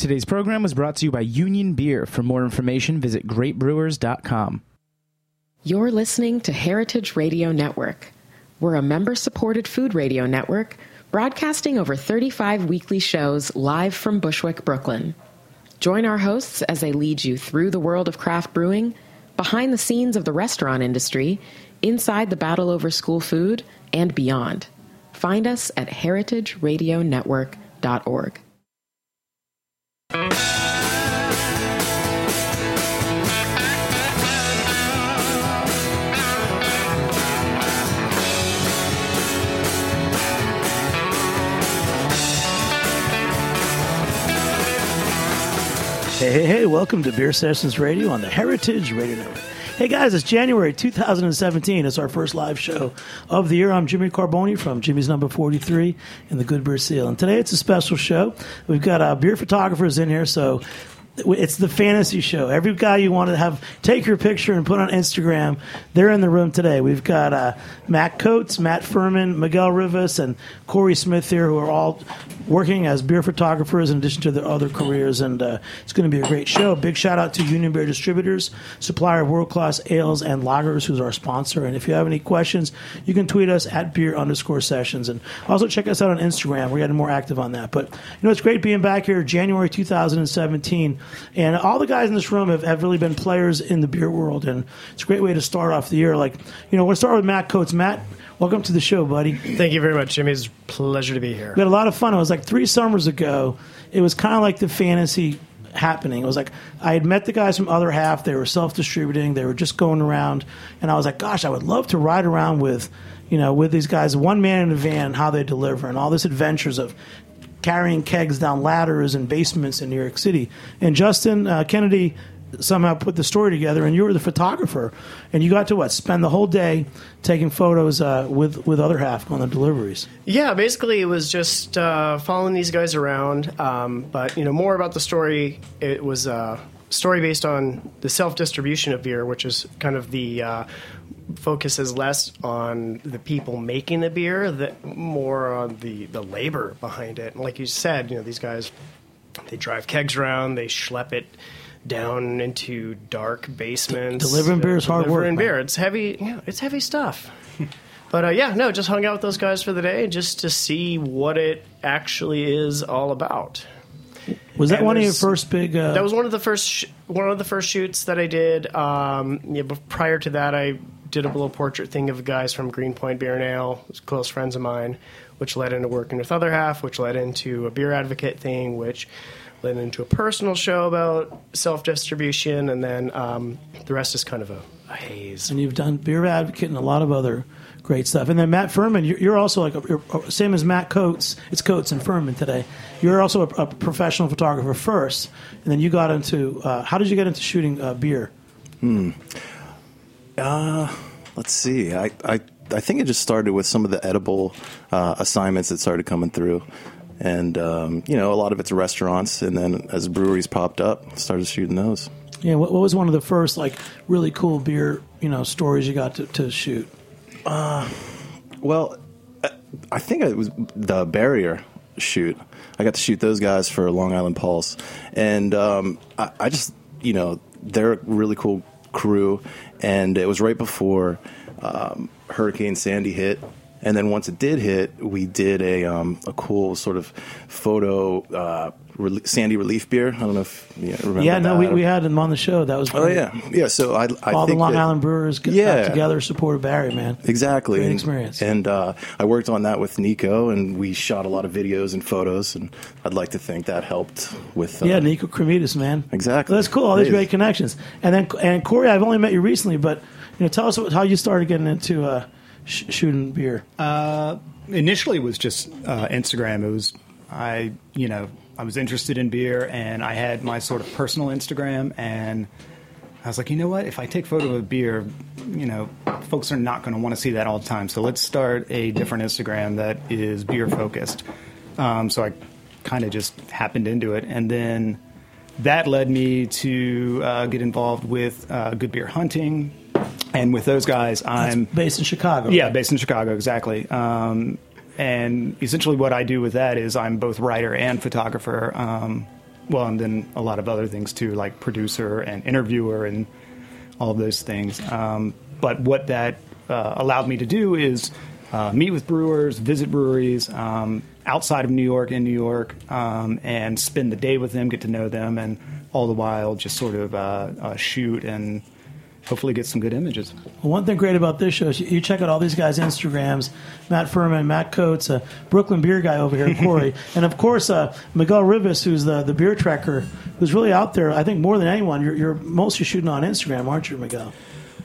Today's program was brought to you by Union Beer. For more information, visit greatbrewers.com. You're listening to Heritage Radio Network. We're a member-supported food radio network broadcasting over 35 weekly shows live from Bushwick, Brooklyn. Join our hosts as they lead you through the world of craft brewing, behind the scenes of the restaurant industry, inside the battle over school food, and beyond. Find us at heritageradionetwork.org. Hey, welcome to Beer Sessions Radio on the Heritage Radio Network. Hey guys, it's January 2017. It's our first live show of the year. I'm Jimmy Carboni from Jimmy's Number 43 in the Good Beer Seal. And today it's a special show. We've got beer photographers in here, so it's the fantasy show. Every guy you want to have take your picture and put on Instagram, they're in the room today. We've got Matt Coates, Matt Furman, Miguel Rivas, and Corey Smith here, who are all working as beer photographers in addition to their other careers, and it's going to be a great show. Big shout out to Union Beer Distributors, supplier of world-class ales and lagers, who's our sponsor. And if you have any questions, you can tweet us at beer_sessions, and also check us out on Instagram. We're getting more active on that. But it's great being back here, January 2017, and all the guys in this room have really been players in the beer world, and it's a great way to start off the year. We'll start with Matt Coates. Matt, welcome to the show, buddy. Thank you very much, Jimmy. It's a pleasure to be here. We had a lot of fun. It was like 3 summers ago. It was kind of like the fantasy happening. It was like I had met the guys from Other Half. They were self-distributing. They were just going around. And I was like, gosh, I would love to ride around with these guys, one man in a van, how they deliver, and all this adventures of carrying kegs down ladders and basements in New York City. And Justin Kennedy somehow put the story together, and you were the photographer, and you got to spend the whole day taking photos with Other Half on the deliveries. Yeah, basically it was just following these guys around, but more about the story. It was a story based on the self-distribution of beer, which is kind of the focus is less on the people making the beer, more on the labor behind it. And like you said, these guys, they drive kegs around, they schlep it down into dark basements. Delivering beer is hard work. Delivering beer, it's heavy. It's heavy stuff. But just hung out with those guys for the day just to see what it actually is all about. Was that one of your first big? That was one of the first shoots that I did. But prior to that, I did a little portrait thing of guys from Greenpoint Beer and Ale, close friends of mine, which led into working with Other Half, which led into a beer advocate thing, which led into a personal show about self-distribution, and then the rest is kind of a haze. And you've done Beer Advocate and a lot of other great stuff. And then Matt Furman, you're also you're same as Matt Coates. It's Coates and Furman today. You're also a professional photographer first, and then you got into how did you get into shooting beer? Let's see. I think it just started with some of the edible assignments that started coming through. And, a lot of it's restaurants. And then as breweries popped up, started shooting those. Yeah, what was one of the first, really cool beer, stories you got to shoot? Well, I think it was the Barrier shoot. I got to shoot those guys for Long Island Pulse. And I just, they're a really cool crew. And it was right before Hurricane Sandy hit. And then once it did hit, we did a cool sort of photo Sandy relief beer. I don't know if you remember. Yeah, no, we had him on the show. That was great. Yeah. So I all think the Long Island brewers got together, supported Barry, man. Exactly, great experience. And I worked on that with Nico, and we shot a lot of videos and photos. And I'd like to think that helped with. Nico Kremidas, man. Exactly. That's cool. All these great connections. And Corey, I've only met you recently, but tell us how you started getting into shooting beer. Initially, it was just Instagram. It was I was interested in beer, and I had my sort of personal Instagram, and I was like, you know what? If I take photo of beer, folks are not going to want to see that all the time. So let's start a different Instagram that is beer focused. So I kind of just happened into it, and then that led me to get involved with Good Beer Hunting. And with those guys, I'm based in Chicago. Yeah, based in Chicago, exactly. And essentially what I do with that is I'm both writer and photographer. and then a lot of other things too, like producer and interviewer and all of those things. But what that allowed me to do is meet with brewers, visit breweries outside of New York, in New York, and spend the day with them, get to know them, and all the while just sort of shoot and hopefully get some good images. Well, one thing great about this show is you check out all these guys' Instagrams, Matt Furman, Matt Coates, Brooklyn beer guy over here, Corey, and of course Miguel Rivas, who's the beer trekker, who's really out there, I think more than anyone. You're mostly shooting on Instagram, aren't you, Miguel?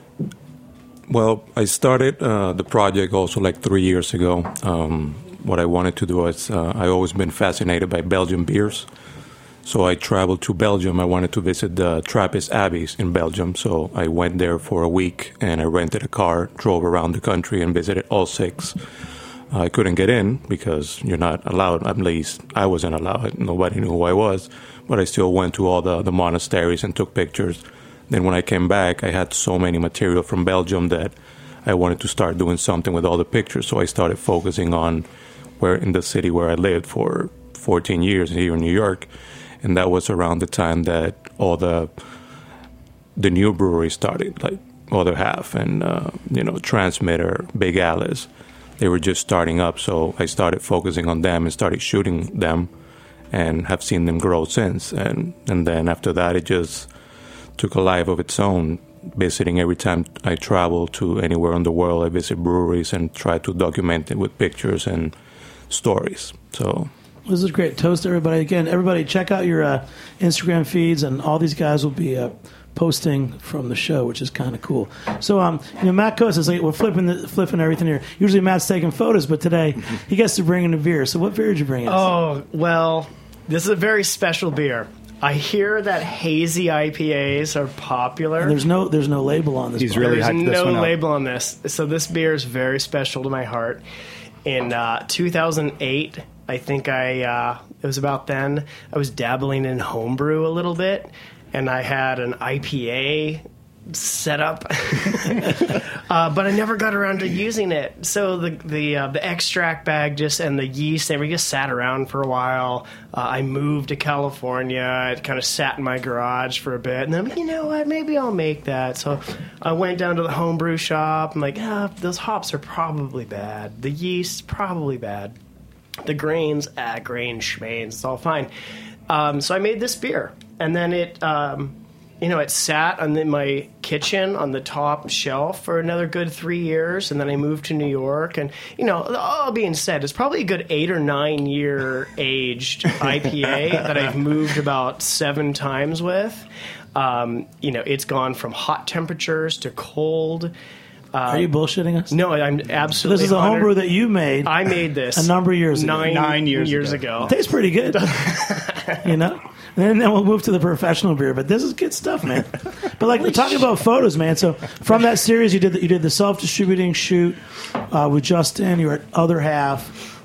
Well, I started the project also like 3 years ago. What I wanted to do is I've always been fascinated by Belgian beers. So I traveled to Belgium. I wanted to visit the Trappist Abbeys in Belgium. So I went there for a week and I rented a car, drove around the country and visited all 6. I couldn't get in because you're not allowed. At least I wasn't allowed. Nobody knew who I was. But I still went to all the monasteries and took pictures. Then when I came back, I had so many material from Belgium that I wanted to start doing something with all the pictures. So I started focusing on where in the city where I lived for 14 years here in New York. And that was around the time that all the new breweries started, like Other Half and, Transmitter, Big Alice. They were just starting up, so I started focusing on them and started shooting them and have seen them grow since. And then after that, it just took a life of its own, visiting every time I travel to anywhere in the world. I visit breweries and try to document it with pictures and stories. So this is great. Toast to everybody. Again, everybody check out your Instagram feeds, and all these guys will be posting from the show, which is kind of cool. So, Matt Coates is like, we're flipping everything here. Usually Matt's taking photos, but today he gets to bring in a beer. So what beer did you bring in? Oh, well, this is a very special beer. I hear that hazy IPAs are popular. And there's no label on this. He's really hyped this one up. There's no label on this. So this beer is very special to my heart. In 2008, I think it was about then, I was dabbling in homebrew a little bit, and I had an IPA set up, but I never got around to using it. So the extract bag and the yeast, we just sat around for a while. I moved to California. It kind of sat in my garage for a bit, and then, you know what, maybe I'll make that. So I went down to the homebrew shop. I'm like, those hops are probably bad. The yeast, probably bad. The grains, grain schmains, it's all fine. So I made this beer, and then it sat in my kitchen on the top shelf for another good 3 years, and then I moved to New York. And, all being said, it's probably a good 8 or 9 year aged IPA that I've moved about 7 times with. It's gone from hot temperatures to cold. Are you bullshitting us? No, I'm absolutely. This is a homebrew that you made. I made this a number of years ago. 9 years ago. It tastes pretty good. And then we'll move to the professional beer. But this is good stuff, man. But talking about photos, man. So from that series, you did the self-distributing shoot with Justin. You were at Other Half.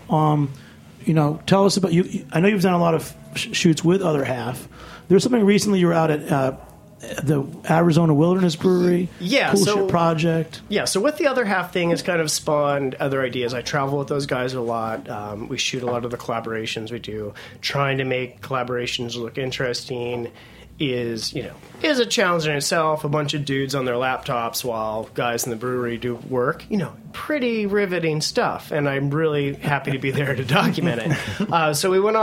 Tell us about you. I know you've done a lot of shoots with Other Half. There's something recently you were out at the Arizona Wilderness Brewery. Cool Ship Project. Yeah, so with the Other Half thing, it's kind of spawned other ideas. I travel with those guys a lot. We shoot a lot of the collaborations we do. Trying to make collaborations look interesting is a challenge in itself. A bunch of dudes on their laptops while guys in the brewery do work. Pretty riveting stuff, and I'm really happy to be there to document it. So we went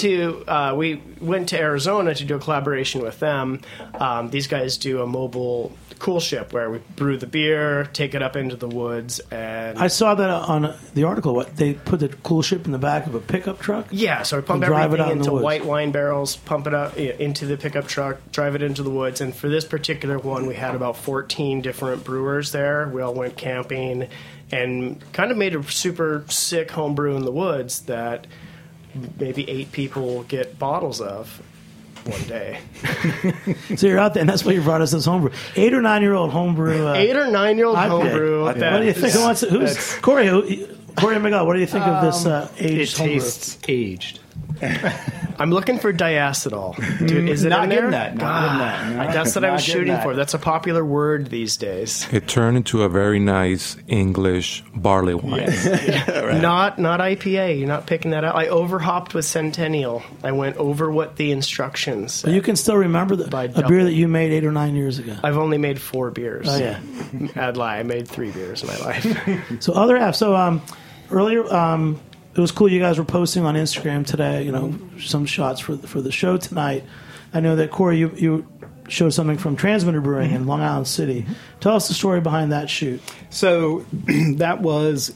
to Arizona to do a collaboration with them. These guys do a mobile Cool Ship where we brew the beer, take it up into the woods, and I saw that on the article. What they put the Cool Ship in the back of a pickup truck? Yeah, so we pump everything into white wine barrels, pump it up into the pickup truck, drive it into the woods. And for this particular one, we had about 14 different brewers there. We all went camping and kind of made a super sick homebrew in the woods that maybe 8 people will get bottles of one day. So you're out there, and that's why you brought us this homebrew. 8 or 9 year old homebrew. 8 or 9 year old homebrew. What do you think? Corey and Miguel, what do you think of this aged homebrew? It tastes aged. I'm looking for diacetyl. Dude, is it Not in getting there? that. Not getting that. No. That's what I was Not getting shooting that. for. That's a popular word these days. It turned into a very nice English barley wine. Not IPA. You're not picking that up. I overhopped with Centennial. I went over what the instructions said. But you can still remember By a double. beer that you made 8 or 9 years ago. I've only made 4 beers. Oh, yeah. I'd lie. I made 3 beers in my life. So other apps. So earlier, it was cool. You guys were posting on Instagram today. You know, some shots for the show tonight. I know that Corey, you showed something from Transmitter Brewing in Long Island City. Tell us the story behind that shoot. So that was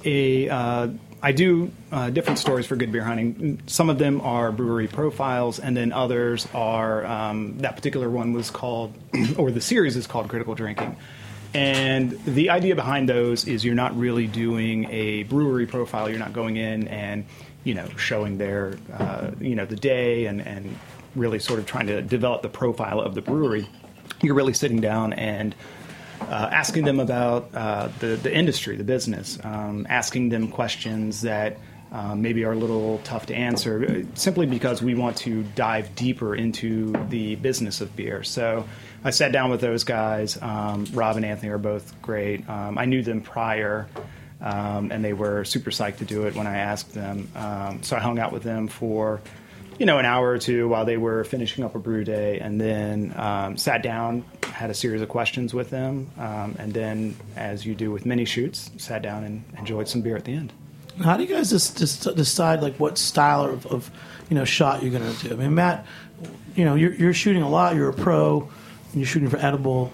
I do different stories for Good Beer Hunting. Some of them are brewery profiles, and then others are, that particular one was called, or the series is called Critical Drinking. And the idea behind those is you're not really doing a brewery profile. You're not going in and, showing their, the day and really sort of trying to develop the profile of the brewery. You're really sitting down and asking them about the industry, the business, asking them questions that maybe are a little tough to answer, simply because we want to dive deeper into the business of beer. So I sat down with those guys. Rob and Anthony are both great. I knew them prior, and they were super psyched to do it when I asked them. So I hung out with them for an hour or two while they were finishing up a brew day, and then sat down, had a series of questions with them, and then, as you do with many shoots, sat down and enjoyed some beer at the end. How do you guys just decide like what style of shot you're going to do? I mean, Matt, you're shooting a lot. You're a pro. And you're shooting for edible.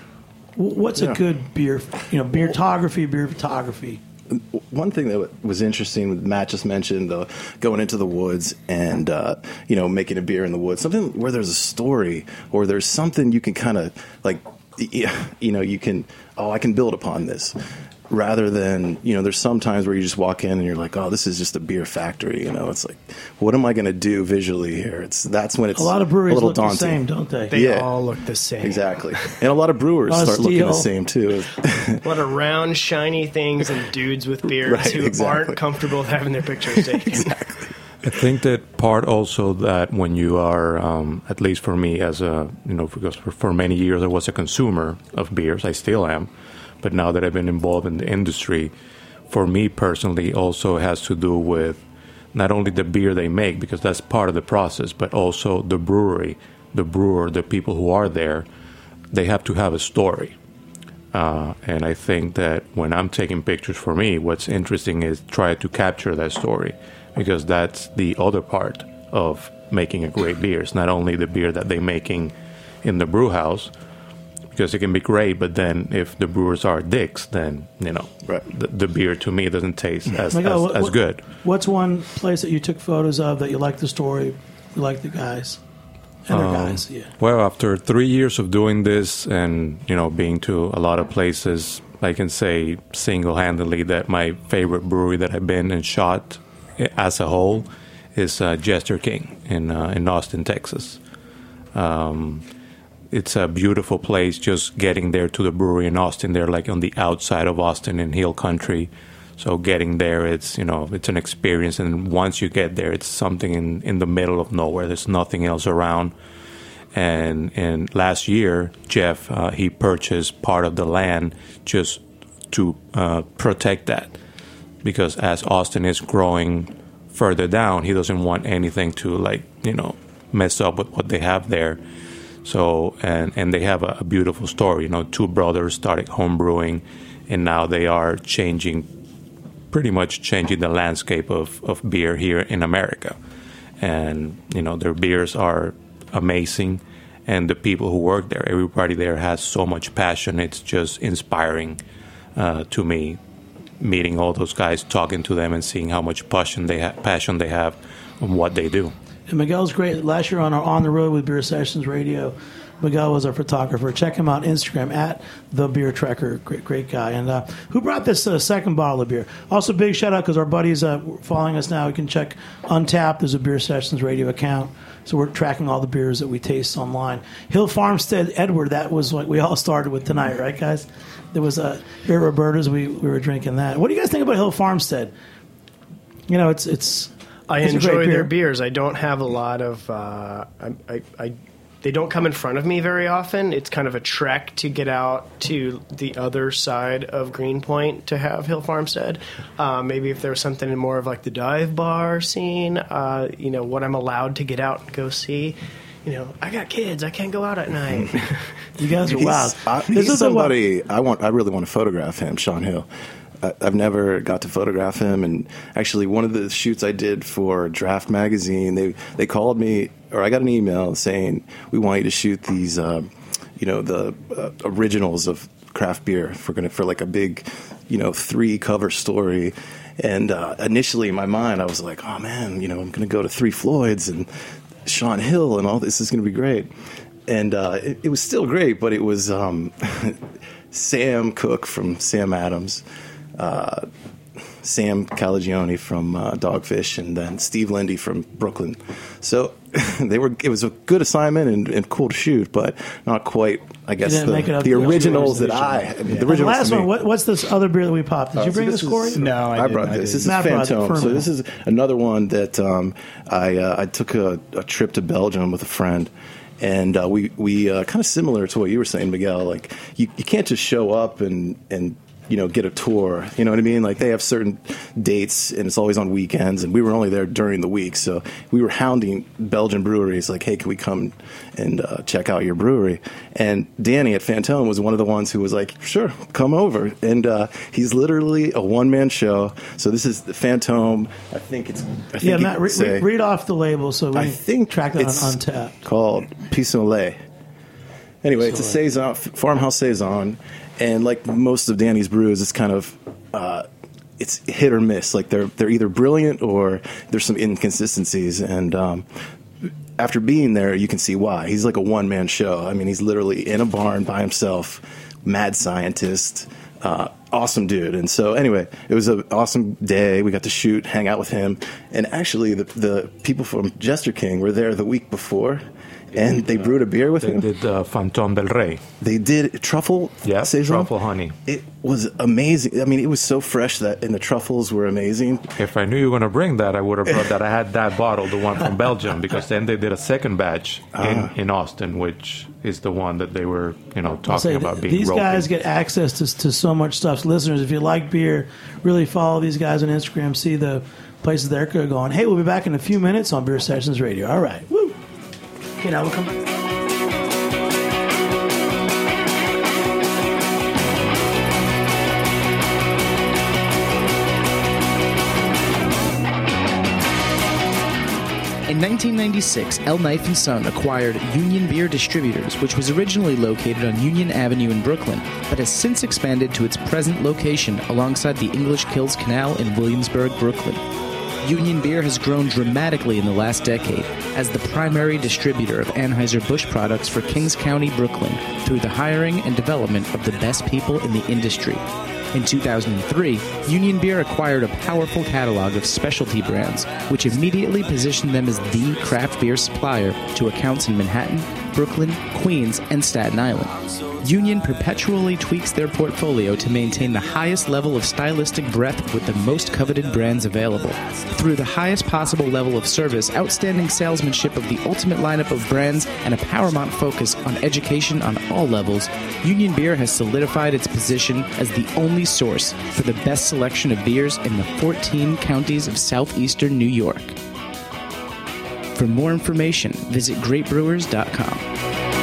What's a good beer? Beertography, beer photography. One thing that was interesting, Matt just mentioned, going into the woods and making a beer in the woods, something where there's a story or there's something you can kind of like, you can, I can build upon this. Rather than, there's some times where you just walk in and you're like, oh, this is just a beer factory. It's like, what am I going to do visually here? That's when it's a lot of breweries a little look daunting. the same, don't they? They all look the same. Exactly. And a lot of brewers start looking the same, too. A lot of round, shiny things and dudes with beards who aren't comfortable with having their pictures taken. Exactly. I think that part also that when you are, at least for me as because for many years I was a consumer of beers, I still am. But now that I've been involved in the industry, for me personally, also has to do with not only the beer they make, because that's part of the process, but also the brewery, the brewer, the people who are there. They have to have a story. And I think that when I'm taking pictures for me, what's interesting is try to capture that story, because that's the other part of making a great beer. It's not only the beer that they're making in the brew house, because it can be great, but then if the brewers are dicks, then, the beer to me doesn't taste as good. What's one place that you took photos of that you like the story, you like the guys? And their guys, yeah. Well, after 3 years of doing this and, being to a lot of places, I can say single-handedly that my favorite brewery that I've been and shot as a whole is Jester King in Austin, Texas. It's a beautiful place. Just getting there to the brewery in Austin, they're like on the outside of Austin in Hill Country. So getting there, it's it's an experience. And once you get there, it's something in the middle of nowhere. There's nothing else around. And last year, Jeff, he purchased part of the land just to protect that. Because as Austin is growing further down, he doesn't want anything to mess up with what they have there. So, and they have a beautiful story. 2 brothers started home brewing, and now they are pretty much changing the landscape of beer here in America. And, their beers are amazing, and the people who work there, everybody there has so much passion. It's just inspiring to me, meeting all those guys, talking to them, and seeing how much passion they have on what they do. And Miguel's great. Last year on our On the Road with Beer Sessions Radio, Miguel was our photographer. Check him out on Instagram at The Beer Trekker. Great guy. And who brought this second bottle of beer? Also, big shout out because our buddies following us now. You can check Untapped. There's a Beer Sessions Radio account. So we're tracking all the beers that we taste online. Hill Farmstead Edward, that was what we all started with tonight, right, guys? There was Beer Roberta's. We were drinking that. What do you guys think about Hill Farmstead? It's I It's a enjoy great their beer. beers. I don't have a lot of. They don't come in front of me very often. It's kind of a trek to get out to the other side of Greenpoint to have Hill Farmstead. Maybe if there was something in more of like the dive bar scene, what I'm allowed to get out and go see. I got kids. I can't go out at night. You guys are wild. He's somebody I really want to photograph him, Sean Hill. I've never got to photograph him, and actually one of the shoots I did for Draft Magazine, they called me, or I got an email saying, we want you to shoot these, the originals of craft beer for like a big, 3 cover story. And initially in my mind, I was like, oh man, I'm going to go to Three Floyds and Sean Hill and all this is going to be great. And it was still great, but it was Sam Cooke from Sam Adams, Sam Calagione from Dogfish, and then Steve Lindy from Brooklyn. So it was a good assignment and cool to shoot, but not quite, I guess, the originals that the originals. The last one, what's this other beer that we popped? Did you bring this, Corey? No, I brought this. This is Matt Fantôme. So this is another one that I took a trip to Belgium with a friend. And we kind of similar to what you were saying, Miguel. Like you can't just show up and get a tour. You know what I mean? Like they have certain dates, and it's always on weekends. And we were only there during the week, so we were hounding Belgian breweries. Like, hey, can we come and check out your brewery? And Danny at Fantôme was one of the ones who was like, sure, come over. And he's literally a one-man show. So this is the Fantôme. I think Matt, read off the label so we can track that on Untapped. Called Pissenlait. Anyway, it's a saison, farmhouse saison, and like most of Danny's brews, it's kind of it's hit or miss. Like they're either brilliant or there's some inconsistencies. And after being there, you can see why. He's like a one-man show. I mean, he's literally in a barn by himself, mad scientist, awesome dude. And so anyway, it was an awesome day. We got to shoot, hang out with him, and actually the people from Jester King were there the week before. And they brewed a beer with him. They did Fantôme del Rey. They did truffle saison. Truffle honey. It was amazing. I mean, it was so fresh and the truffles were amazing. If I knew you were going to bring that, I would have brought that. I had that bottle, the one from Belgium, because then they did a second batch in Austin, which is the one that they were, talking about being these ropey. guys get access to so much stuff. Listeners, if you like beer, really follow these guys on Instagram. See the places they're going. Hey, we'll be back in a few minutes on Beer Sessions Radio. All right. Woo. We'll come back. In 1996, El Knife & Son acquired Union Beer Distributors, which was originally located on Union Avenue in Brooklyn, but has since expanded to its present location alongside the English Kills Canal in Williamsburg, Brooklyn. Union Beer has grown dramatically in the last decade as the primary distributor of Anheuser-Busch products for Kings County, Brooklyn, through the hiring and development of the best people in the industry. In 2003, Union Beer acquired a powerful catalog of specialty brands, which immediately positioned them as the craft beer supplier to accounts in Manhattan, Brooklyn, Queens, and Staten Island. Union perpetually tweaks their portfolio to maintain the highest level of stylistic breadth with the most coveted brands available. Through the highest possible level of service, outstanding salesmanship of the ultimate lineup of brands, and a paramount focus on education on all levels, Union Beer has solidified its position as the only source for the best selection of beers in the 14 counties of southeastern New York. For more information, visit greatbrewers.com.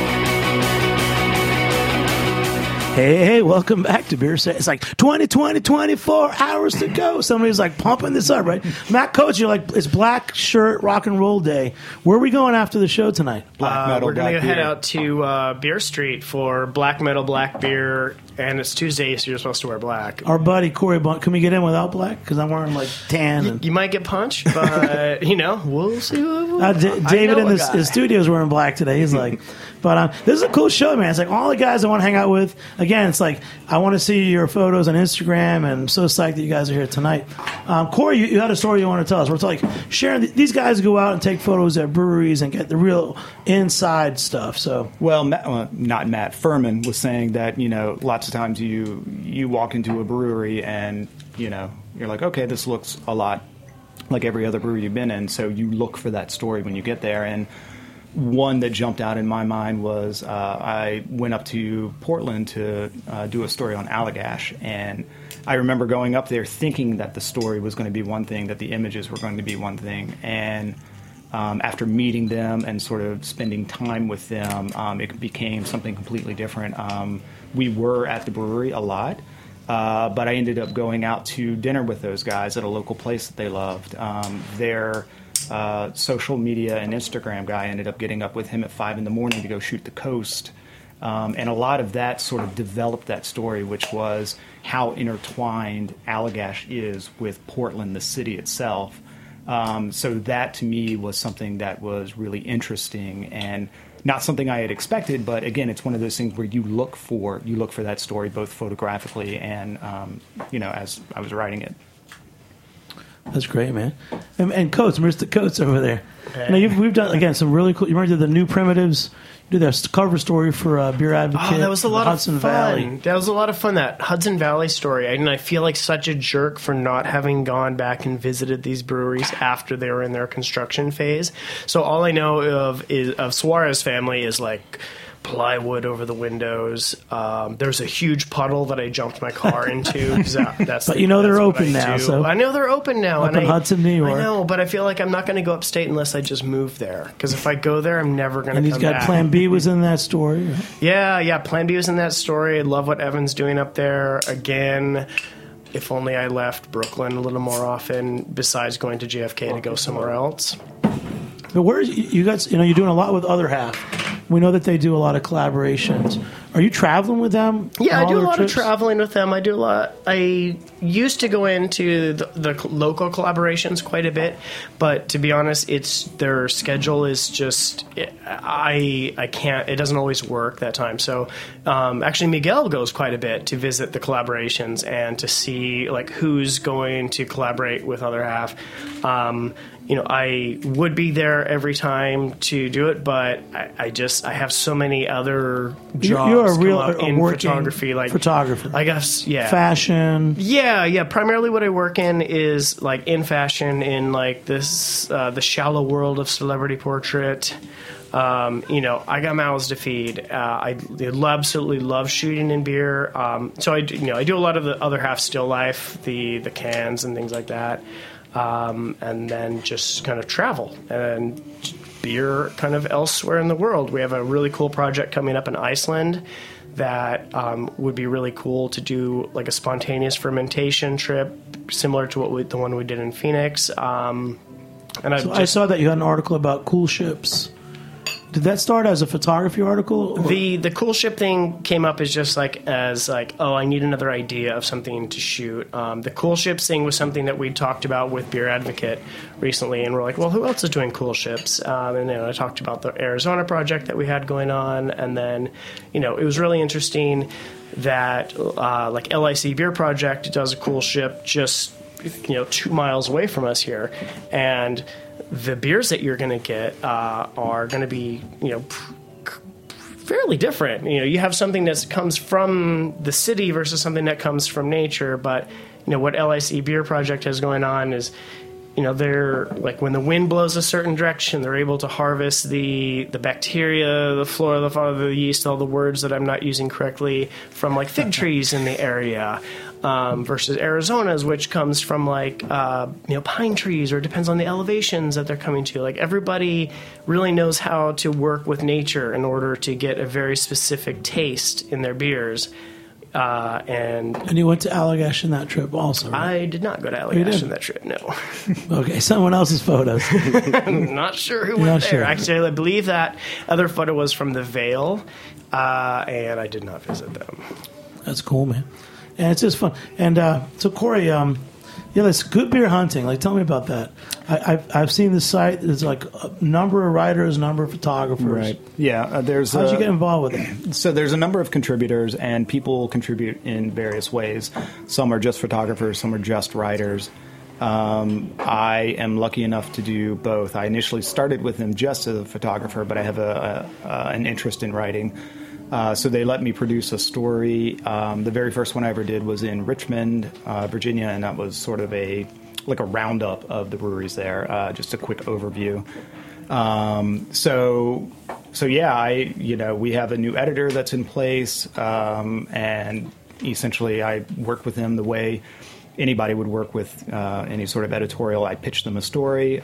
Hey, welcome back to Beer Set. It's like 24 hours to go. Somebody's like pumping this up, right? Matt Coates, you're like, it's Black Shirt Rock and Roll Day. Where are we going after the show tonight? Black metal, we're going to black head beer. out to Beer Street for black metal, black beer, and it's Tuesday, so you're supposed to wear black. Our buddy Corey Blunt. Can we get in without black? Because I'm wearing like tan. And You might get punched, but, we'll see. David in his studio is wearing black today. He's like, but this is a cool show, man. It's like all the guys I want to hang out with. Again, it's like I want to see your photos on Instagram, and I'm so psyched that you guys are here tonight. Corey, you had a story you want to tell us. We're like sharing. These guys go out and take photos at breweries and get the real inside stuff. So, not Matt Furman was saying that lots of times you walk into a brewery and you're like, okay, this looks a lot like every other brewery you've been in. So you look for that story when you get there. And one that jumped out in my mind was I went up to Portland to do a story on Allagash, and I remember going up there thinking that the story was going to be one thing, that the images were going to be one thing, and after meeting them and sort of spending time with them, it became something completely different. We were at the brewery a lot, but I ended up going out to dinner with those guys at a local place that they loved. Their social media and Instagram guy ended up getting up with him at 5 a.m. to go shoot the coast. And a lot of that sort of developed that story, which was how intertwined Allagash is with Portland, the city itself. So that to me was something that was really interesting and not something I had expected. But again, it's one of those things where you look for that story both photographically and as I was writing it. That's great, man. And Coates, Mr. Coates over there. Now we've done again some really cool. You remember the New Primitives? You did that cover story for Beer Advocate. Oh, that was a lot of fun. Valley. That was a lot of fun. That Hudson Valley story, and I feel like such a jerk for not having gone back and visited these breweries after they were in their construction phase. So all I know of Suarez family is like plywood over the windows. There's a huge puddle that I jumped my car into. That's but they're open now. So I know they're open now. Up in Hudson, New York. I know, but I feel like I'm not going to go upstate unless I just move there. Because if I go there, I'm never going to come back. And he's got Plan B was in that story. Right? Yeah. Plan B was in that story. I love what Evan's doing up there. Again, if only I left Brooklyn a little more often, besides going to JFK to go somewhere else. But where you guys? You're doing a lot with Other Half. We know that they do a lot of collaborations. Are you traveling with them? Yeah, I do a lot of traveling with them. I do a lot. I used to go into the local collaborations quite a bit, but to be honest, their schedule is just I can't. It doesn't always work that time. So actually, Miguel goes quite a bit to visit the collaborations and to see like who's going to collaborate with Other Half. I would be there every time to do it, but I have so many other jobs. You're a real in photography, like photographer. I guess, yeah. Fashion. Yeah. Primarily, what I work in is like in fashion, in like this the shallow world of celebrity portrait. I got mouths to feed. I absolutely love shooting in beer. So I do a lot of the Other Half still life, the cans and things like that. And then just kind of travel and beer kind of elsewhere in the world. We have a really cool project coming up in Iceland that would be really cool to do like a spontaneous fermentation trip similar to the one we did in Phoenix. I saw that you had an article about cool ships. Did that start as a photography article? Or? The cool ship thing came up as I need another idea of something to shoot. The cool ships thing was something that we talked about with Beer Advocate recently, and we're like, well, who else is doing cool ships? And then I talked about the Arizona project that we had going on, and then it was really interesting that like LIC Beer Project does a cool ship just 2 miles away from us here, and the beers that you're going to get are going to be, fairly different. You have something that comes from the city versus something that comes from nature. But, what LIC Beer Project has going on is, they're like when the wind blows a certain direction, they're able to harvest the bacteria, the flora, the fauna, the yeast, all the words that I'm not using correctly from like fig trees in the area. Versus Arizona's, which comes from like pine trees, or it depends on the elevations that they're coming to. Like everybody really knows how to work with nature in order to get a very specific taste in their beers. And you went to Allagash in that trip also, right? I did not go to Allagash in that trip, no. Okay, someone else's photos. I'm not sure who went there. Sure. Actually, I believe that other photo was from the Vale, and I did not visit them. That's cool, man. And it's just fun. And so, Corey, that's good beer hunting. Like, tell me about that. I've seen the site. There's like a number of writers, a number of photographers. Right. Yeah. How'd you get involved with it? So there's a number of contributors, and people contribute in various ways. Some are just photographers. Some are just writers. I am lucky enough to do both. I initially started with them just as a photographer, but I have an interest in writing. So they let me produce a story. The very first one I ever did was in Richmond, Virginia, and that was sort of a like a roundup of the breweries there, just a quick overview. So yeah, we have a new editor that's in place, and essentially I work with him the way anybody would work with any sort of editorial. I pitch them a story,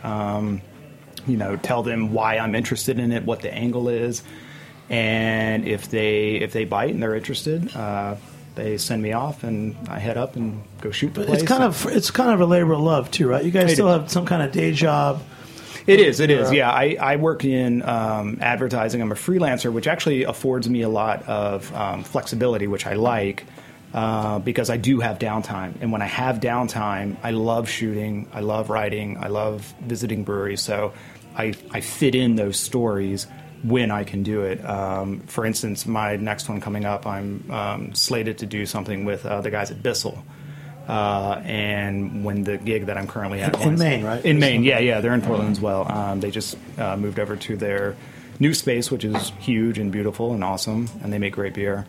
tell them why I'm interested in it, what the angle is, and if they bite and they're interested, they send me off and I head up and go shoot the place. It's kind of a labor of love too, right? You guys still have some kind of day job. It is. Yeah, I work in advertising. I'm a freelancer, which actually affords me a lot of flexibility, which I like, because I do have downtime. And when I have downtime, I love shooting, I love writing, I love visiting breweries. So I fit in those stories when I can do it. For instance, my next one coming up, I'm slated to do something with the guys at Bissell. And when the gig that I'm currently at in Maine, right? In Maine, yeah, they're in Portland as well. They just moved over to their new space, which is huge and beautiful and awesome, and they make great beer.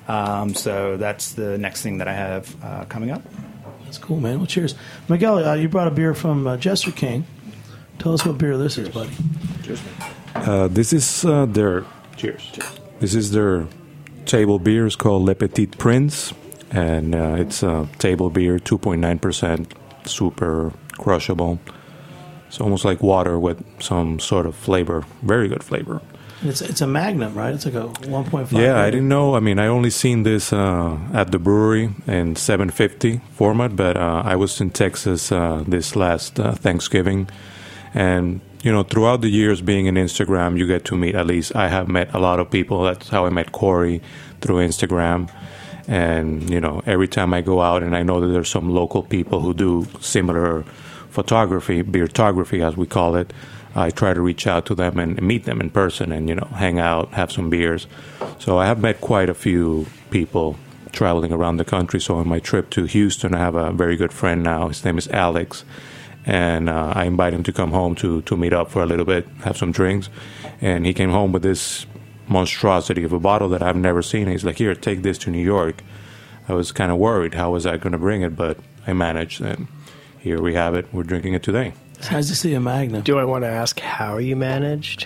So that's the next thing that I have coming up. That's cool, man. Well, cheers, Miguel. You brought a beer from Jester King. Tell us what beer this is, buddy. Cheers. This is their cheers. This is their table beer. It's called Le Petit Prince. And it's a table beer, 2.9%, super crushable. It's almost like water with some sort of flavor. Very good flavor. It's a Magnum, right? It's like a 1.5. Yeah, I didn't know. I mean, I only seen this at the brewery in 750 format, but I was in Texas this last Thanksgiving. And, throughout the years being in Instagram, you get to meet, at least I have met a lot of people. That's how I met Corey, through Instagram. And, every time I go out and I know that there's some local people who do similar photography, beertography as we call it, I try to reach out to them and meet them in person and, hang out, have some beers. So I have met quite a few people traveling around the country. So on my trip to Houston, I have a very good friend now. His name is Alex. And I invited him to come home to meet up for a little bit, have some drinks. And he came home with this monstrosity of a bottle that I've never seen. He's like, here, take this to New York. I was kind of worried. How was I going to bring it? But I managed, and here we have it. We're drinking it today. It's nice to see a Magnum. Do I want to ask how you managed?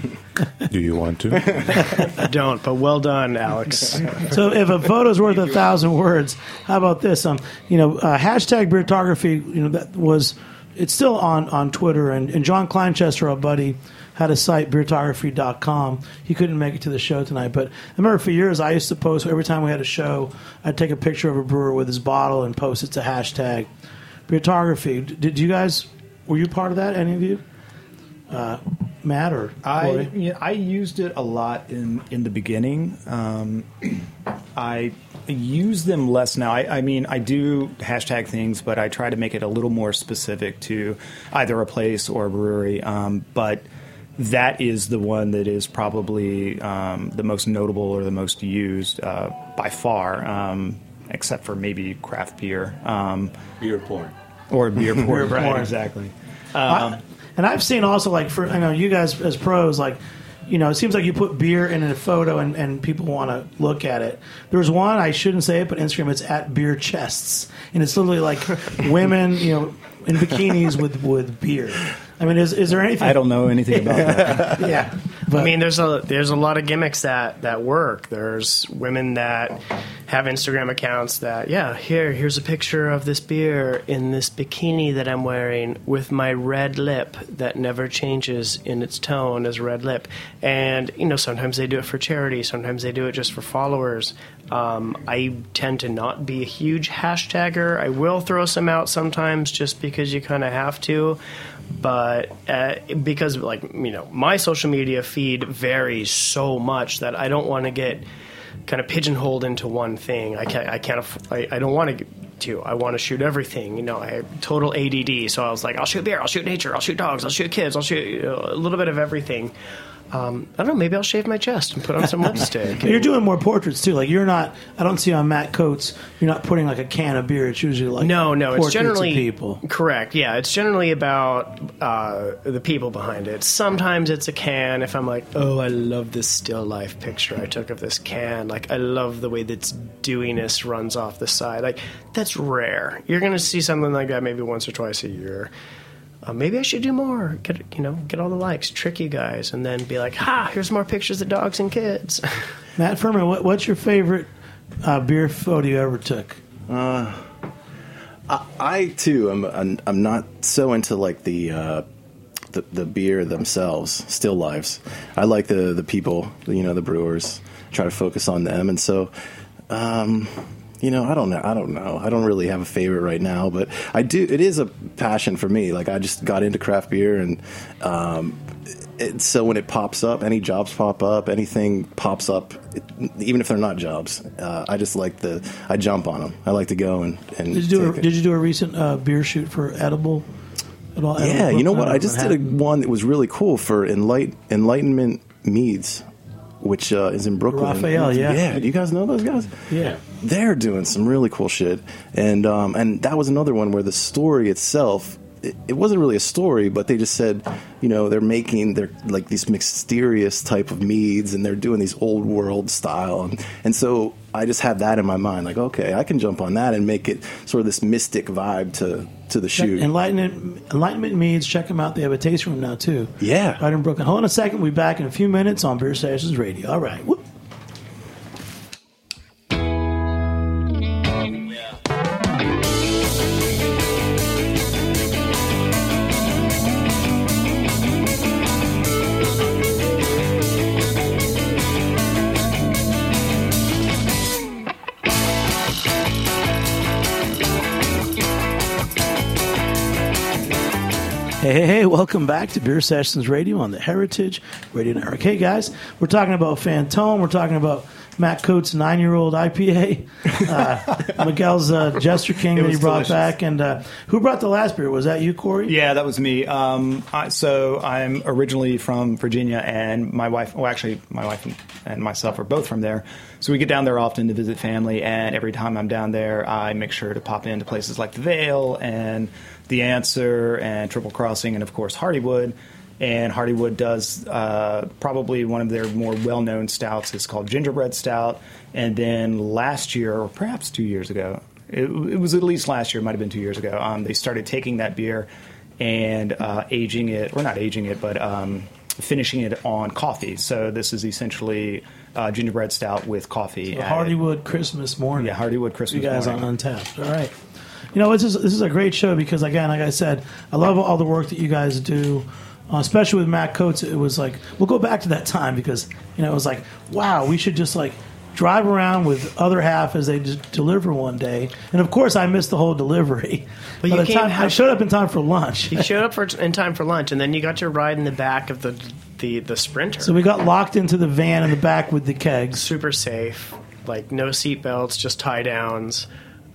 Do you want to? I don't, but well done, Alex. So if a photo's worth 1,000 words, how about this? Hashtag beertography, it's still on Twitter, and John Kleinchester, our buddy, had a site, beertography.com. He couldn't make it to the show tonight, but I remember for years I used to post, every time we had a show, I'd take a picture of a brewer with his bottle and post it to hashtag beertography. Did you guys, were you part of that, any of you? Matt or Corey? I used it a lot in the beginning. I use them less now. I mean, I do hashtag things, but I try to make it a little more specific to either a place or a brewery. But that is the one that is probably the most notable or the most used by far, except for maybe craft beer. Beer porn. Or beer porn, Beer right, porn. exactly. And I've seen also, I know you guys as pros, it seems like you put beer in a photo and people want to look at it. There's one, I shouldn't say it, but Instagram, it's at Beer Chests. And it's literally like women, in bikinis with beer. I mean, is there anything? I don't know anything about that. Yeah. But, I mean, there's a lot of gimmicks that work. There's women that have Instagram accounts that, here's a picture of this beer in this bikini that I'm wearing with my red lip that never changes in its tone as red lip. And, sometimes they do it for charity. Sometimes they do it just for followers. I tend to not be a huge hashtagger. I will throw some out sometimes just because you kind of have to. But because, my social media feed varies so much that I don't want to get kind of pigeonholed into one thing. I don't want to. I want to shoot everything. I have total ADD. So I was like, I'll shoot beer, I'll shoot nature, I'll shoot dogs, I'll shoot kids, I'll shoot a little bit of everything. I don't know, maybe I'll shave my chest and put on some lipstick. You're doing more portraits too. Like you're not. I don't see on Matt Coates. You're not putting like a can of beer. It's usually like no. portraits It's generally of people. Correct. Yeah, it's generally about the people behind it. Sometimes it's a can. If I'm like, oh, I love this still life picture I took of this can. Like I love the way that its dewiness runs off the side. Like that's rare. You're going to see something like that maybe once or twice a year. Maybe I should do more. Get all the likes, trick you guys, and then be like, "Ha! Here's more pictures of dogs and kids." Matt Furman, what's your favorite beer photo you ever took? I too I'm not so into like the beer themselves, still lives. I like the people, the brewers. Try to focus on them, and so. I don't know. I don't really have a favorite right now, but I do. It is a passion for me. Like I just got into craft beer, and so when it pops up, any jobs pop up, anything pops up, even if they're not jobs, I just like I jump on them. I like to go and did you do a recent beer shoot for Edible? At all? Yeah, Edible? you know what? I just did one that was really cool for Enlightenment Meads, which is in Brooklyn. Raphael, yeah. Yeah, you guys know those guys? Yeah. They're doing some really cool shit. And that was another one where the story itself, it wasn't really a story, but they just said, they're like these mysterious type of meads, and they're doing these old world style. And so I just had that in my mind, like, okay, I can jump on that and make it sort of this mystic vibe to the shoot. Enlightenment Meads, check them out. They have a tasting room now, too. Yeah. Right in Brooklyn. Hold on a second. We'll be back in a few minutes on Beer Sessions Radio. All right. Whoop. Hey, welcome back to Beer Sessions Radio on the Heritage Radio Network. Hey, guys, we're talking about Fantôme. We're talking about Matt Coates' 9-year-old IPA. Miguel's Jester King that he brought back. And who brought the last beer? Was that you, Corey? Yeah, that was me. So I'm originally from Virginia, and my wife and myself are both from there. So we get down there often to visit family, and every time I'm down there, I make sure to pop into places like the Vale and The Answer and Triple Crossing, and of course Hardywood. And Hardywood does probably one of their more well-known stouts. It's called Gingerbread Stout. And then last year, or perhaps 2 years ago, it was at least last year, it might have been 2 years ago, they started taking that beer and aging it, or not aging it, but finishing it on coffee. So this is essentially gingerbread stout with coffee. So Hardywood Christmas morning. Yeah, Hardywood Christmas morning. You guys morning. on Untapped. All right. This is a great show because, again, like I said, I love all the work that you guys do. Especially with Matt Coates, it was like, we'll go back to that time because, it was like, wow, we should just like drive around with other half as they just deliver one day. And of course, I missed the whole delivery. But I showed up in time for lunch. You showed up in time for lunch, and then you got to ride in the back of the Sprinter. So we got locked into the van in the back with the kegs. Super safe, like no seat belts, just tie downs.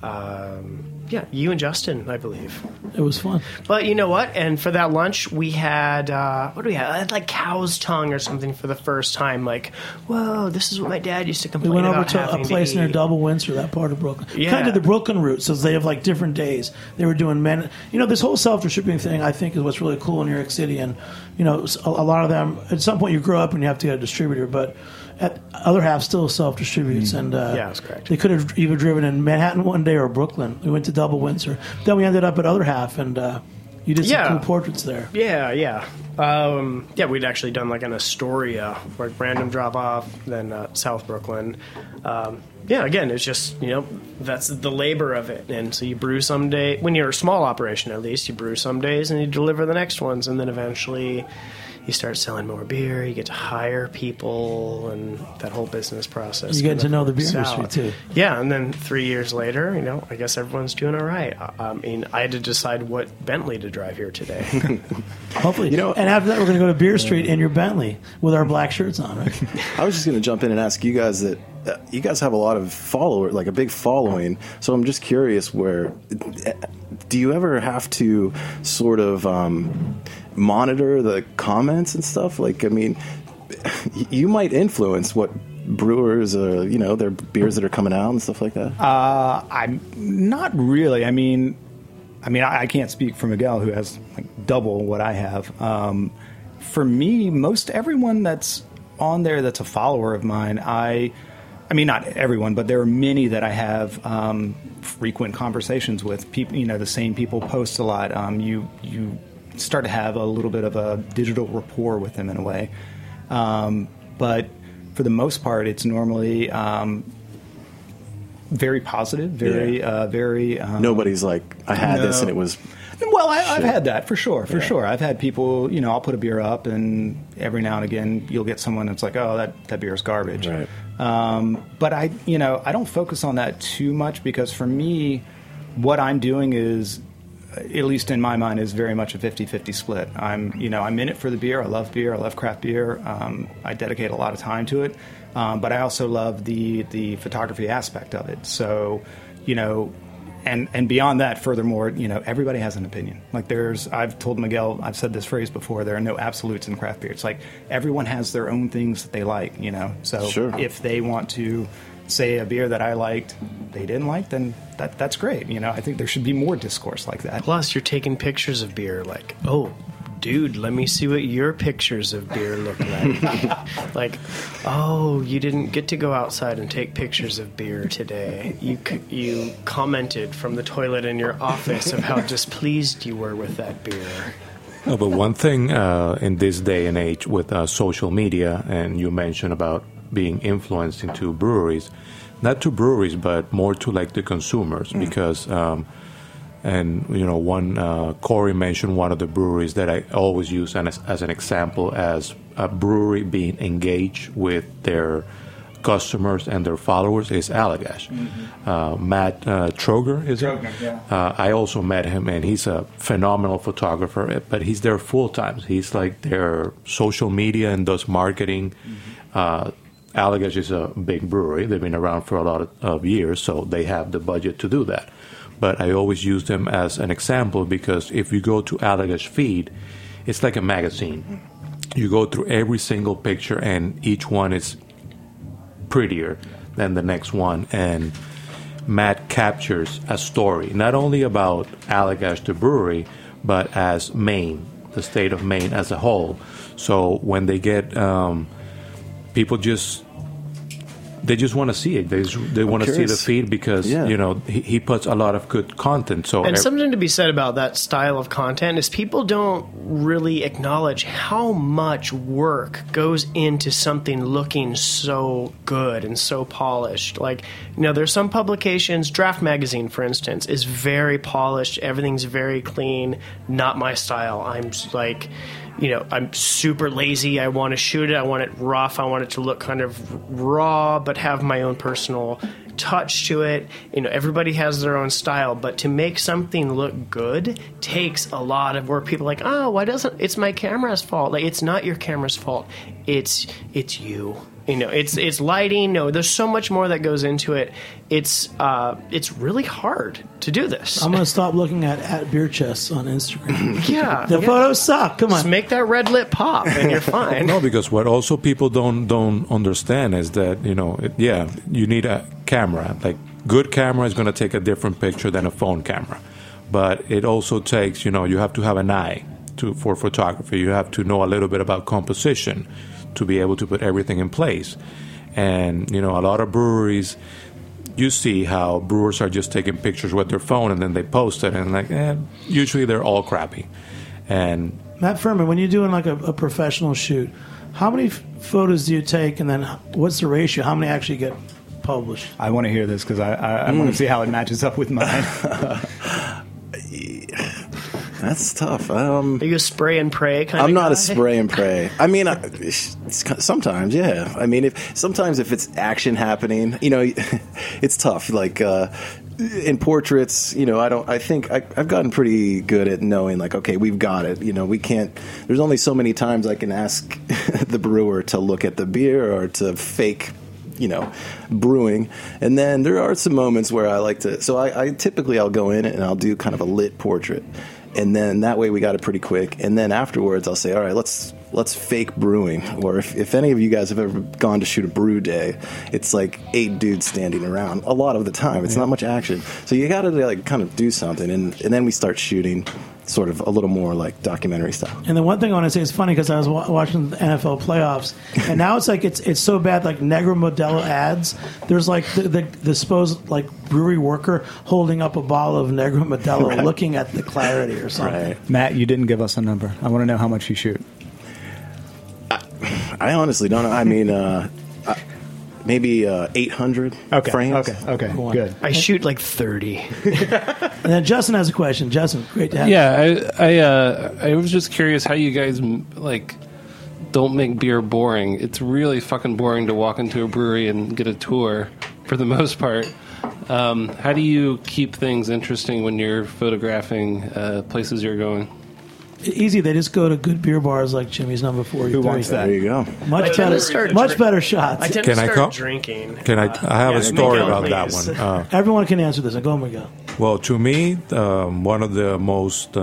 Yeah, you and Justin, I believe. It was fun. But you know what? And for that lunch, we had, what do we have? I had like cow's tongue or something for the first time. Like, whoa, this is what my dad used to complain about. We went over to a place near Double Windsor, that part of Brooklyn. Yeah. Kind of did the Brooklyn route, so they have like different days. They were doing this whole self-distributing thing, I think, is what's really cool in New York City. And, a lot of them, at some point you grow up and you have to get a distributor, but at other half still self-distributes. And yeah, that's correct. They could have either driven in Manhattan one day or Brooklyn. We went to Double Windsor. Then we ended up at other half, and you did some cool portraits there. Yeah. We'd actually done like an Astoria, like random drop-off, then South Brooklyn. Again, it's just, that's the labor of it. And so you brew some day, when you're a small operation at least, you brew some days and you deliver the next ones, and then eventually you start selling more beer, you get to hire people, and that whole business process. You get to know the beer industry, too. Yeah, and then 3 years later, I guess everyone's doing all right. I had to decide what Bentley to drive here today. Hopefully. And after that, we're going to go to Beer Street in your Bentley with our black shirts on, right? I was just going to jump in and ask you guys that you guys have a lot of followers, like a big following. So I'm just curious, do you ever have to sort of monitor the comments and stuff? Like, I mean, you might influence what brewers, their beers that are coming out and stuff like that? I'm not really. I mean, I can't speak for Miguel, who has like double what I have. For me, most everyone that's on there that's a follower of mine, I mean, not everyone, but there are many that I have frequent conversations with. People, the same people post a lot. You start to have a little bit of a digital rapport with them in a way. But for the most part, it's normally very positive, very. Nobody's like, I had this and it was. Well, I've had that for sure. I've had people, I'll put a beer up, and every now and again you'll get someone that's like, oh, that beer is garbage. Right. But I don't focus on that too much, because for me, what I'm doing is, at least in my mind, is very much a 50-50 split. I'm in it for the beer. I love beer. I love craft beer. I dedicate a lot of time to it. But I also love the photography aspect of it. So, and beyond that, furthermore, everybody has an opinion. Like I've told Miguel, I've said this phrase before, there are no absolutes in craft beer. It's like everyone has their own things that they like, So sure. If they want to say a beer that I liked, they didn't like, then that's great. I think there should be more discourse like that. Plus, you're taking pictures of beer like, oh, dude, let me see what your pictures of beer look like. Like, oh, you didn't get to go outside and take pictures of beer today. You commented from the toilet in your office of how displeased you were with that beer. No, but one thing in this day and age with social media, and you mentioned about being influenced into breweries, not to breweries, but more to like the consumers, because Corey mentioned one of the breweries that I always use as an example as a brewery being engaged with their customers and their followers is Allagash. Matt Troger, is it? Troger, yeah. I also met him, and he's a phenomenal photographer, but he's there full time. He's like their social media and does marketing. Allagash is a big brewery. They've been around for a lot of years, so they have the budget to do that. But I always use them as an example, because if you go to Allagash feed, it's like a magazine. You go through every single picture, and each one is prettier than the next one. And Matt captures a story, not only about Allagash, the brewery, but as Maine, the state of Maine as a whole. So when they get people they just want to see it. They want to see the feed, because he puts a lot of good content. So something to be said about that style of content is people don't really acknowledge how much work goes into something looking so good and so polished. Like, there's some publications, Draft Magazine, for instance, is very polished. Everything's very clean. Not my style. I'm like, I'm super lazy. I want to shoot it. I want it rough. I want it to look kind of raw, but have my own personal touch to it. Everybody has their own style, but to make something look good takes a lot of work. People are like, oh, why doesn't it's my camera's fault? Like, it's not your camera's fault. It's you. It's lighting. No, there's so much more that goes into it. It's really hard to do this. I'm going to stop looking at beer chests on Instagram. Yeah. The photos suck. Come on. Just make that red lip pop and you're fine. No, because what also people don't understand is that, you need a camera. Like, good camera is going to take a different picture than a phone camera. But it also takes, you have to have an eye for photography. You have to know a little bit about composition to be able to put everything in place. And, a lot of breweries, you see how brewers are just taking pictures with their phone and then they post it, and usually they're all crappy. And Matt Furman, when you're doing like a professional shoot, how many photos do you take, and then what's the ratio? How many actually get published? I want to hear this, because I want to see how it matches up with mine. That's tough. Are you a spray and pray kind of guy? I'm not a spray and pray. I mean, sometimes, yeah. I mean, sometimes if it's action happening, it's tough. Like in portraits, I think I've gotten pretty good at knowing, like, okay, we've got it. We can't. There's only so many times I can ask the brewer to look at the beer or to fake brewing. And then there are some moments where I like to, so I typically I'll go in and I'll do kind of a lit portrait. And then that way we got it pretty quick. And then afterwards I'll say, all right, let's let's fake brewing. Or if any of you guys have ever gone to shoot a brew day, it's like 8 dudes standing around a lot of the time. It's not much action. So you got to like kind of do something. And then we start shooting sort of a little more like documentary style. And the one thing I want to say is funny because I was watching the NFL playoffs, and now it's like it's so bad. Like Negro Modelo ads, there's like the supposed like brewery worker holding up a bottle of Negro Modelo, Right. looking at the clarity or something. Right. Matt, you didn't give us a number. I want to know how much you shoot. I honestly don't know. I mean, maybe 800 frames. Okay, good. I shoot like 30. And then Justin has a question. Justin, great to have you. Yeah, I was just curious how you guys like don't make beer boring. It's really fucking boring to walk into a brewery and get a tour for the most part. How do you keep things interesting when you're photographing places you're going? Easy. They just go to good beer bars like Jimmy's Number 43. Who wants that? There you go. Much tend to better, start much drink- better shots. I tend Can to I start come? drinking. Can I have yeah, a story make it, about that please. one? Everyone can answer this. Go, Miguel. Well, to me, one of the most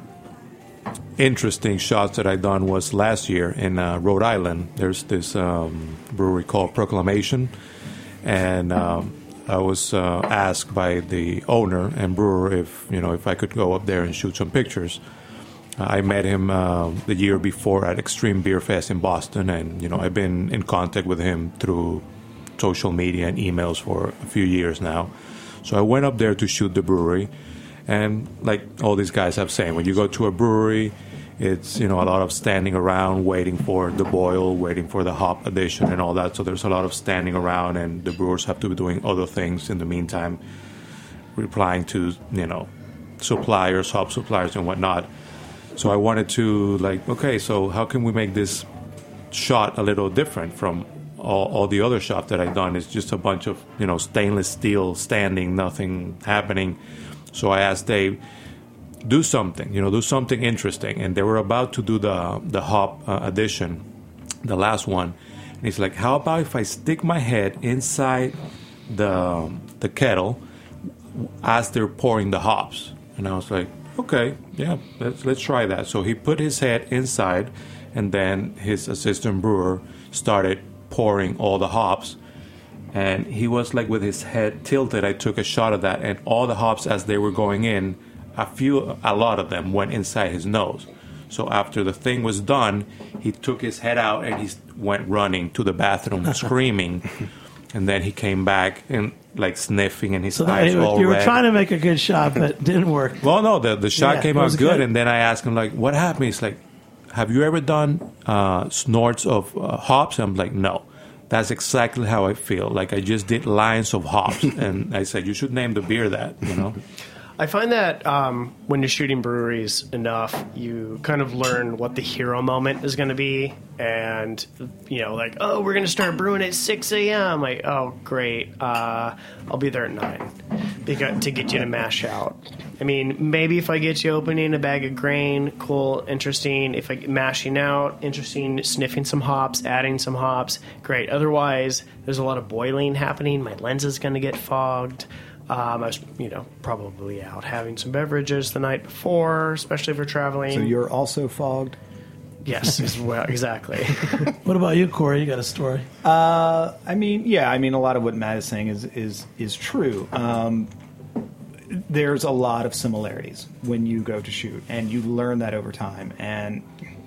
interesting shots that I done was last year in Rhode Island. There's this brewery called Proclamation, and I was asked by the owner and brewer if I could go up there and shoot some pictures. I met him the year before at Extreme Beer Fest in Boston, and I've been in contact with him through social media and emails for a few years now. So I went up there to shoot the brewery, and like all these guys have saying, when you go to a brewery, it's a lot of standing around waiting for the boil, waiting for the hop addition and all that. So there's a lot of standing around, and the brewers have to be doing other things in the meantime, replying to suppliers, hop suppliers and whatnot. So I wanted to so how can we make this shot a little different from all the other shots that I've done? It's just a bunch of stainless steel standing, nothing happening. So I asked Dave, do something, do something interesting. And they were about to do the hop addition, the last one. And he's like, how about if I stick my head inside the kettle as they're pouring the hops? And I was like, okay, yeah, let's try that. So he put his head inside, and then his assistant brewer started pouring all the hops. And he was like with his head tilted. I took a shot of that, and all the hops as they were going in, a lot of them went inside his nose. So after the thing was done, he took his head out and he went running to the bathroom screaming. And then he came back and sniffing, and his eyes all you were red. trying to make a good shot, but it didn't work. Well, no, the shot came it out was good, good. and then I asked him what happened? He's like, have you ever done snorts of hops? I'm like, no. That's exactly how I feel. Like I just did lines of hops, and I said you should name the beer that. I find that when you're shooting breweries enough, you kind of learn what the hero moment is going to be. And, oh, we're going to start brewing at 6 a.m. Like, oh, great. I'll be there at 9 to get you to mash out. I mean, maybe if I get you opening a bag of grain, cool, interesting. If I get mashing out, interesting. Sniffing some hops, adding some hops, great. Otherwise, there's a lot of boiling happening. My lens is going to get fogged. I was, probably out having some beverages the night before, especially for traveling. So you're also fogged? Yes, well, exactly. What about you, Corey? You got a story? I mean, a lot of what Matt is saying is true. There's a lot of similarities when you go to shoot, and you learn that over time. And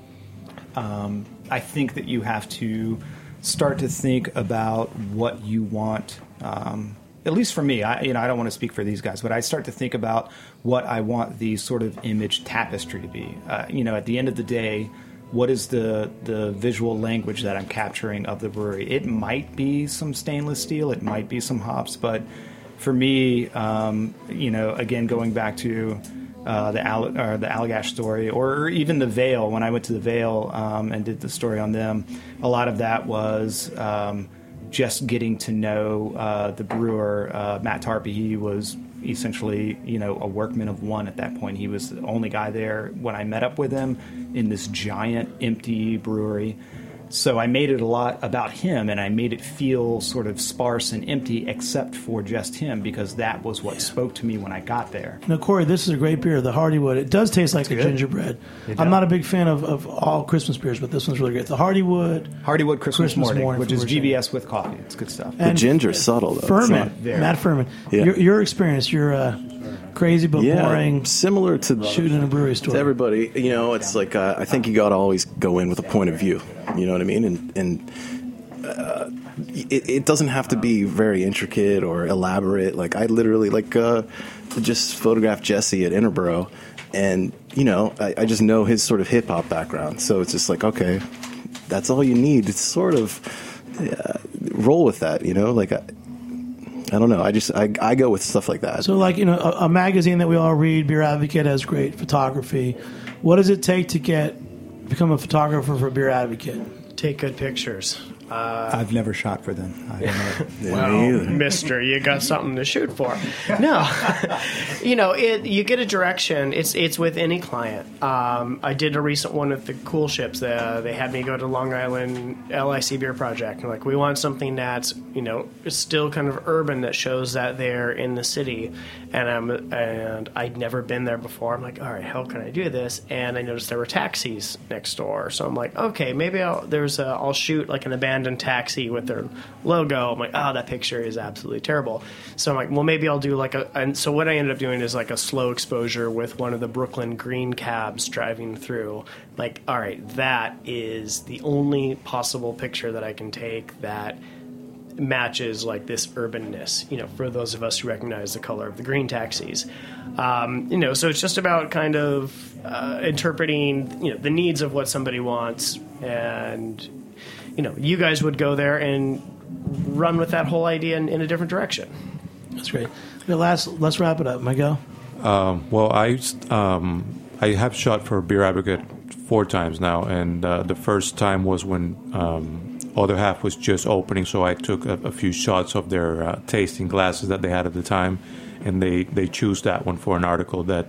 I think that you have to start to think about what you want. At least for me, I don't want to speak for these guys, but I start to think about what I want the sort of image tapestry to be. At the end of the day, what is the visual language that I'm capturing of the brewery? It might be some stainless steel, it might be some hops, but for me, again, going back to the Allagash story, or even the Veil, when I went to the Veil and did the story on them, a lot of that was just getting to know the brewer, Matt Tarpey. He was essentially, a workman of one at that point. He was the only guy there when I met up with him in this giant empty brewery. So I made it a lot about him, and I made it feel sort of sparse and empty except for just him, because that was what spoke to me when I got there. Now, Corey, this is a great beer, the Hardywood. It does taste like a gingerbread. I'm not a big fan of all Christmas beers, but this one's really great. The Hardywood Christmas Morning, which is Virginia. GBS with coffee. It's good stuff. The ginger's subtle, though. Furman, It's Matt Furman. Yeah. Your experience, you're crazy but boring. Similar to Shooting in a brewery store. To everybody, it's like I think you got to always go in with a point of view. You know what I mean? And it doesn't have to be very intricate or elaborate. Like I literally just photographed Jesse at Interborough, and I just know his sort of hip hop background. So it's just like, okay, that's all you need. It's sort of roll with that. I don't know. I go with stuff like that. So, a magazine that we all read, Beer Advocate, has great photography. What does it take to become a photographer for Beer Advocate? Take good pictures. I've never shot for them. I don't know. Well, mister, you got something to shoot for. No. You get a direction. It's with any client. I did a recent one with the Cool Ships. They had me go to Long Island LIC Beer Project. And we want something that's, still kind of urban that shows that they're in the city. And I'd never been there before. I'm like, all right, how can I do this? And I noticed there were taxis next door. So I'm like, okay, maybe I'll shoot like an abandoned taxi with their logo. I'm like, oh, that picture is absolutely terrible. So I'm like, well, maybe I'll do and so what I ended up doing is like a slow exposure with one of the Brooklyn green cabs driving through. Like, all right, that is the only possible picture that I can take that matches like this urbanness, for those of us who recognize the color of the green taxis. So it's just about kind of interpreting, the needs of what somebody wants. And, you guys would go there and run with that whole idea in a different direction. That's great. Let's wrap it up. Miguel? Well, I have shot for Beer Advocate 4 times now, and the first time was when Other Half was just opening, so I took a few shots of their tasting glasses that they had at the time, and they chose that one for an article that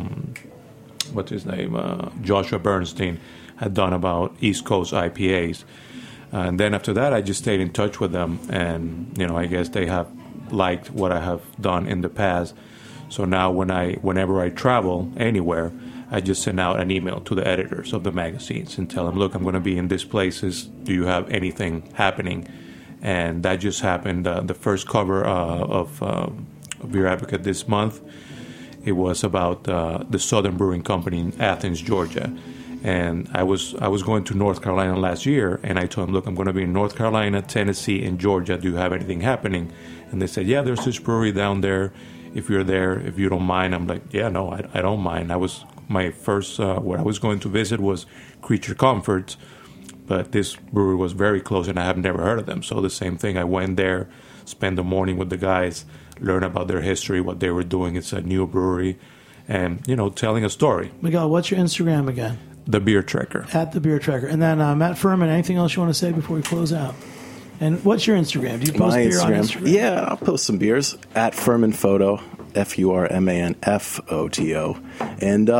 what's his name, Joshua Bernstein had done about East Coast IPAs. And then after that, I just stayed in touch with them, and I guess they have liked what I have done in the past. So now whenever I travel anywhere, I just send out an email to the editors of the magazines and tell them, look, I'm going to be in these places. Do you have anything happening? And that just happened. The first cover of Beer Advocate this month, it was about the Southern Brewing Company in Athens, Georgia. And I was going to North Carolina last year, and I told them, look, I'm going to be in North Carolina, Tennessee, and Georgia. Do you have anything happening? And they said, yeah, there's this brewery down there. If you're there, if you don't mind. I'm like, yeah, no, I don't mind. My first, what I was going to visit was Creature Comforts, but this brewery was very close, and I have never heard of them. So the same thing, I went there, spent the morning with the guys, learn about their history, what they were doing. It's a new brewery, and, telling a story. Miguel, what's your Instagram again? The Beer Trekker. At The Beer Trekker. And then Matt Furman, anything else you want to say before we close out? And what's your Instagram? Do you post beer on Instagram? Yeah, I'll post some beers at Furman Photo, FURMANFOTO. And,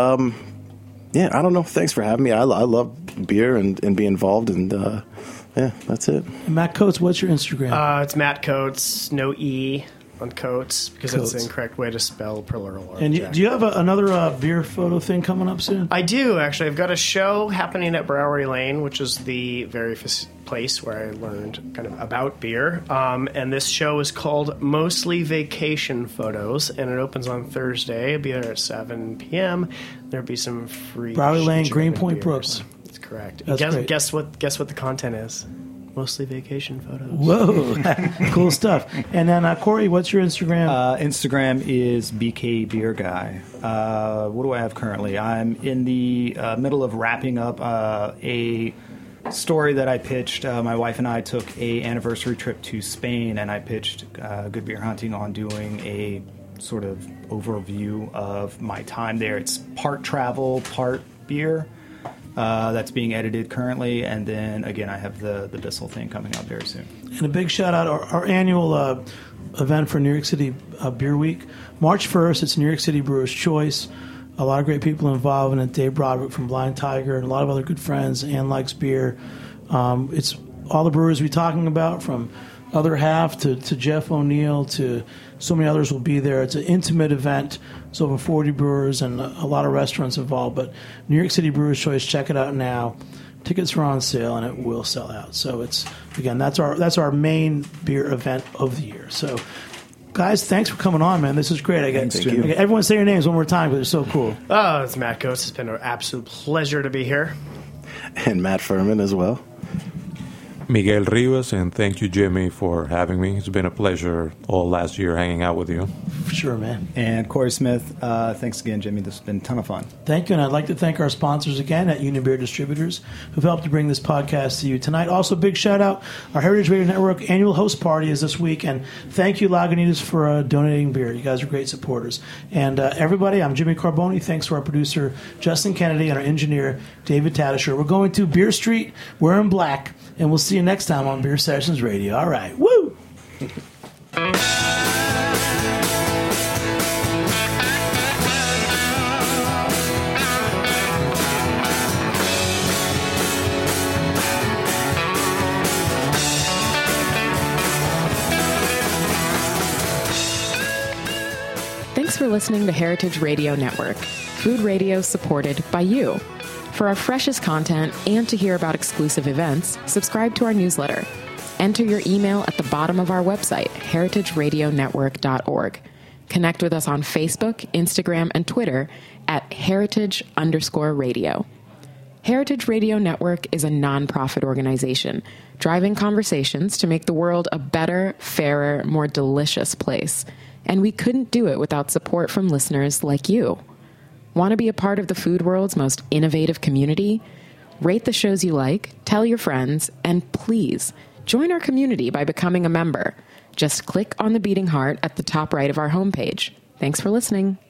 I don't know. Thanks for having me. I love beer and being involved. And, that's it. And Matt Coates, what's your Instagram? It's Matt Coates, no E on Coates, because Coates. that's the incorrect way to spell plural. And do you have another beer photo thing coming up soon? I do, actually. I've got a show happening at Browery Lane, which is the very place where I learned kind of about beer. And this show is called Mostly Vacation Photos, and it opens on Thursday. It'll be there at 7 p.m. There'll be some free Browery Lane, German Greenpoint, beers. Brooklyn. That's correct. That's great. Guess what the content is? Mostly vacation photos. Whoa, cool stuff. And then, Corey, what's your Instagram? Instagram is BK Beer Guy. What do I have currently? I'm in the middle of wrapping up a story that I pitched. My wife and I took a anniversary trip to Spain, and I pitched Good Beer Hunting on doing a sort of overview of my time there. It's part travel, part beer. That's being edited currently, and then again I have the Bissell thing coming out very soon. And a big shout out our annual event for New York City Beer Week, March 1st. It's New York City Brewers' Choice. A lot of great people involved in it. Dave Broderick from Blind Tiger and a lot of other good friends. Ann Likes Beer, It's all the brewers we're talking about, from Other Half to Jeff O'Neill to so many others will be there. It's an intimate event. It's over 40 brewers and a lot of restaurants involved. But New York City Brewers Choice, check it out now. Tickets are on sale and it will sell out. So it's, again, that's our main beer event of the year. So guys, thanks for coming on, man. This is great. I get everyone say your names one more time because they're so cool. Oh, it's Matt Ghost. It's been an absolute pleasure to be here. And Matt Furman as well. Miguel Rivas, and thank you, Jimmy, for having me. It's been a pleasure all last year hanging out with you. For sure, man. And Corey Smith, thanks again, Jimmy. This has been a ton of fun. Thank you, and I'd like to thank our sponsors again at Union Beer Distributors who've helped to bring this podcast to you tonight. Also, big shout-out, our Heritage Radio Network annual host party is this week, and thank you, Lagunitas, for donating beer. You guys are great supporters. And everybody, I'm Jimmy Carboni. Thanks to our producer, Justin Kennedy, and our engineer, David Tatasher. We're going to Beer Street. We're in black, and we'll see you next time on Beer Sessions Radio. All right. Woo! Thanks for listening to Heritage Radio Network, food radio supported by you. For our freshest content and to hear about exclusive events, subscribe to our newsletter. Enter your email at the bottom of our website, heritageradionetwork.org. Connect with us on Facebook, Instagram, and Twitter at heritage_radio. Heritage Radio Network is a nonprofit organization driving conversations to make the world a better, fairer, more delicious place. And we couldn't do it without support from listeners like you. Want to be a part of the food world's most innovative community? Rate the shows you like, tell your friends, and please join our community by becoming a member. Just click on the beating heart at the top right of our homepage. Thanks for listening.